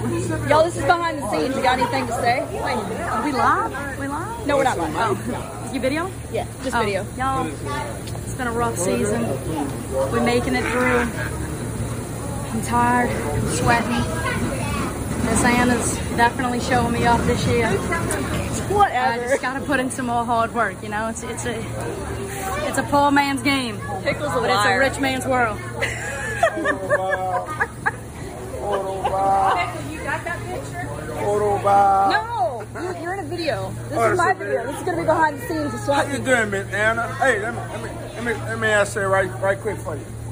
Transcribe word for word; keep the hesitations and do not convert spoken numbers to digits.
Y'all, this is behind the scenes. You got anything to say? Wait, are we live? We live? No, we're not live. Oh, you video? Yeah, just oh, video. Y'all, it's been a rough season. We're making it through. I'm tired. I'm sweating. Miss Anna's definitely showing me up this year. Whatever. I just gotta put in some more hard work. You know, it's it's a it's a poor man's game, Pickle's a but it's a liar. rich man's world. You got that picture? No, you're, you're in a video. This Oh, is my this is video. video. This is gonna be behind the scenes. So How you doing, Miss Anna? Hey, let me let me let me let me ask you right right quick for you.